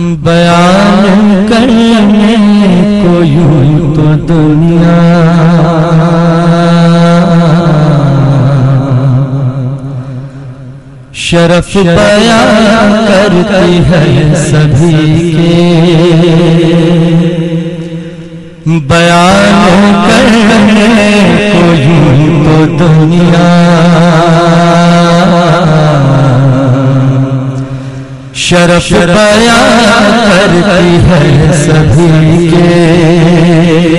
بیان کرنے کو یوں تو دنیا شرف بیان کرتی ہے سبھی کے، بیان کرنے کو یوں تو دنیا شرف بیان کرتی ہے سبھی کے،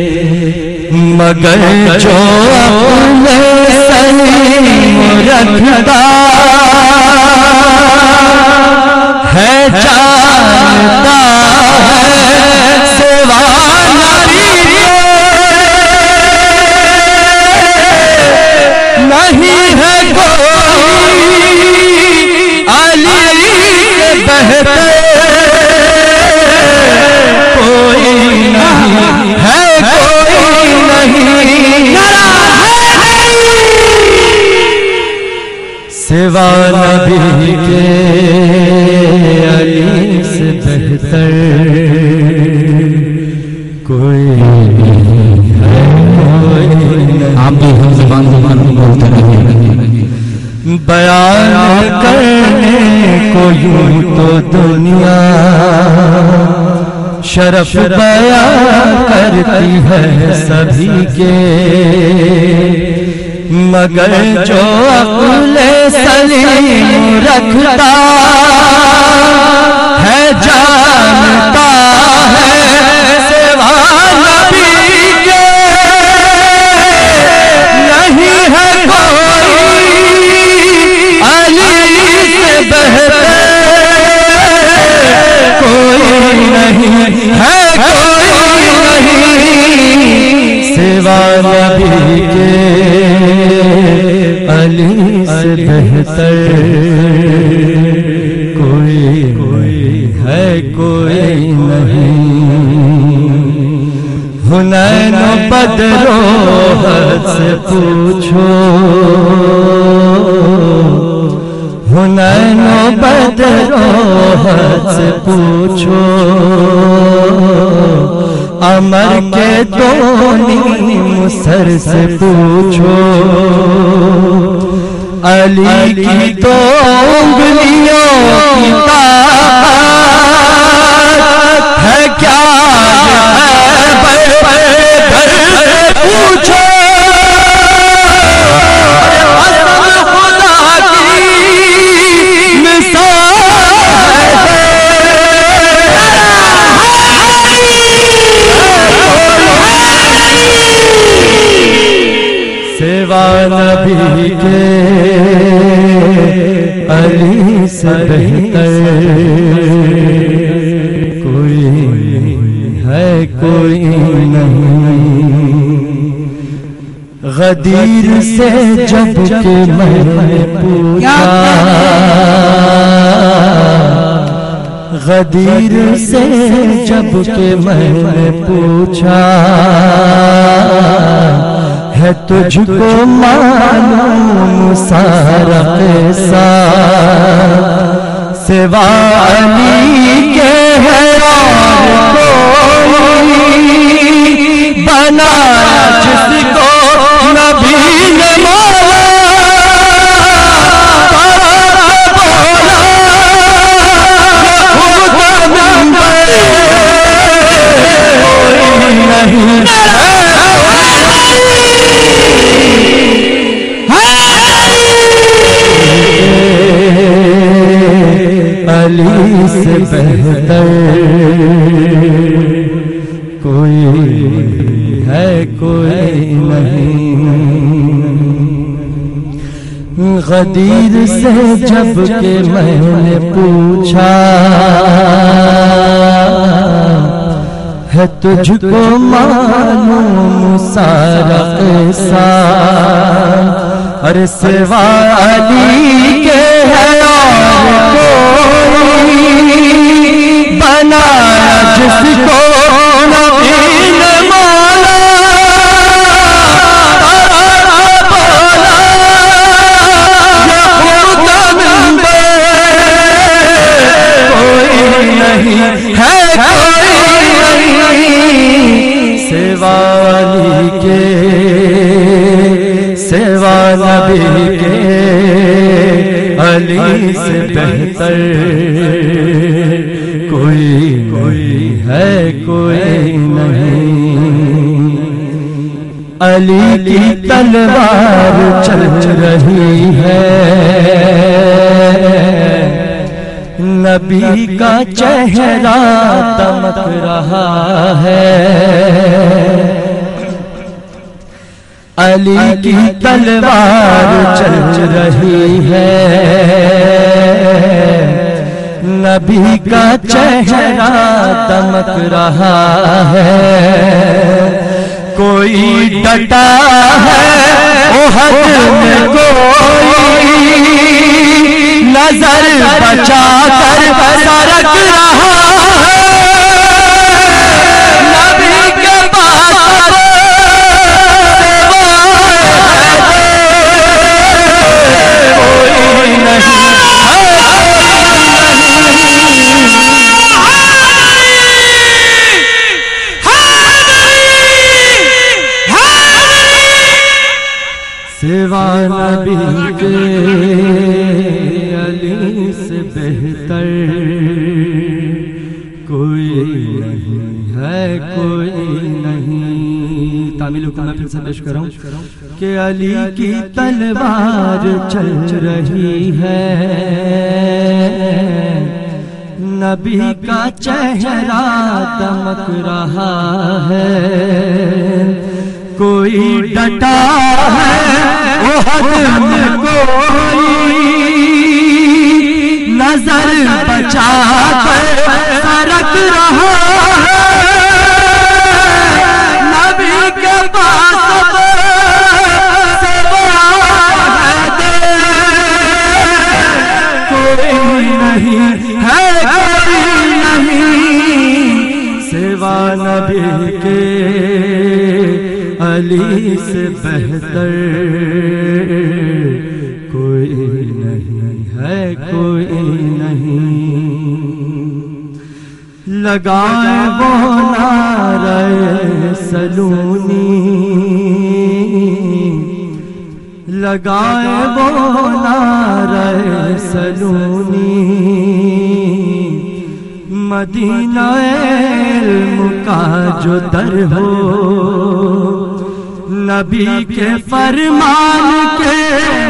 مگر جو اپنے سلیم رکھتا ہے جانتا ہے سوا نبی کے، نہیں ہے کوئی علی سے بہتر، کوئی نہیں ہے، کوئی نہیں سوا نبی کے، علی سے بہتر کوئی ہے، کوئی نہیں۔ آپ بھی ہم زبان بولتے رہیے۔ بیان کرنے کو یوں تو دنیا شرف بیان کرتی ہے سبھی کے، مگر جو عقل سلیم رکھتا ہے جانتا ہے سوا نبی کے، نہیں ہے کوئی علی سے بہتر، کوئی نہیں ہے، کوئی نہیں سوا نبی کے، علی سے بہتر کوئی ہے، کوئی نہیں۔ حنین و بدر و احد سے پوچھو، حنین و بدر و احد سے پوچھو، عمر کے دونوں سر سے پوچھو، علی کی تو انگلیوں کی طاقت ہے کیا پوچھو، خدا کی مثال سوا نبی کے، علی سے بہتر کوئی ہے، کوئی نہیں۔ غدیر سے جب کہ میں نے پوچھا، غدیر سے جب کہ میں نے پوچھا، ہے تجھ کو معلوم سارا قصہ، سوا علی کے ہے اور کوئی بنا جس کو نبی نے مولا نہیں علی سے بہتر کوئی ہے، کوئی نہیں۔ غدیر سے جب کہ میں نے پوچھا، ہے تجھ کو معلوم سارا قصہ، اور سوا علی کے ہے اور کوئی بنا جس کو نبی نے مولا بولا، کوئی نہیں علی کے سوا نبی کے علی سے بہتر کوئی ہے کوئی نہیں علی کی تلوار چل رہی ہے نبی کا چہرہ دمک رہا ہے علی کی تلوار چل رہی ہے نبی کا چہرہ دمک رہا ہے کوئی ڈٹا ہے احد میں کوئی نظر بچا کر سرک رہا ہے نبی کے پاس کوئی نہیں سوا نبی کے علی سے بہتر کوئی نہیں ہے کوئی نہیں تعمیل کو میں پھر سے پیش کروں کہ علی کی تلوار چل رہی ہے نبی کا چہرہ دمک رہا ہے کوئی ڈٹا ہے احد میں کوئی نظر بچا کر سرک رہا ہے نبی کے پاس کوئی نہیں ہے کوئی نہیں سوا نبی کے علی سے بہتر کوئی نہیں ہے کوئی نہیں لگائے وہ نعرہ سلونی لگائے وہ نعرہ سلونی مدینہ علم کا جو در ہو نبی کے فرمان کے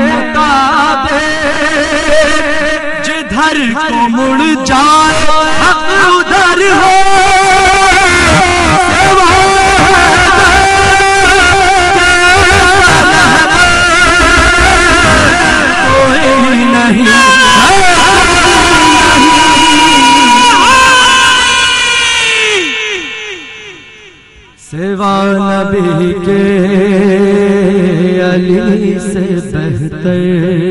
مطابق جدھر کو مڑ جائے حق ادھر ہو کوئی نہیں سوا نبی کے علی سے بہتر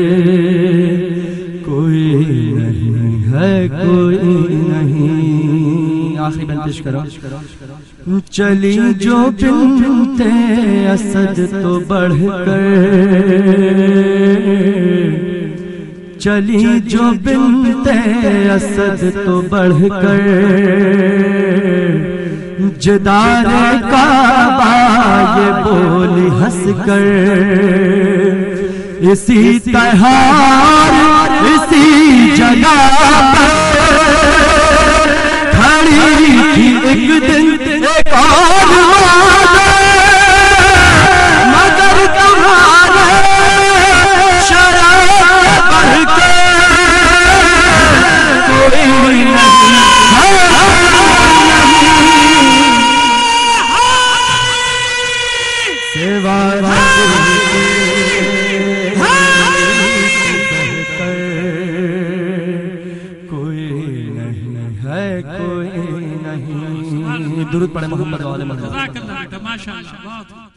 کوئی نہیں ہے کوئی نہیں آخری بند پیش کرو چلی جو بنت اسد تو بڑھ کر چلی جو بنت اسد تو بڑھ کر جدار کعبہ یہ بولی ہنس کر اسی تہار اسی جگہ پر کھڑی تھی ایک دن ایک اور مگر تمہارے شراب بڑھ کے کوئی نہیں درود پڑھے محمد والے محمد.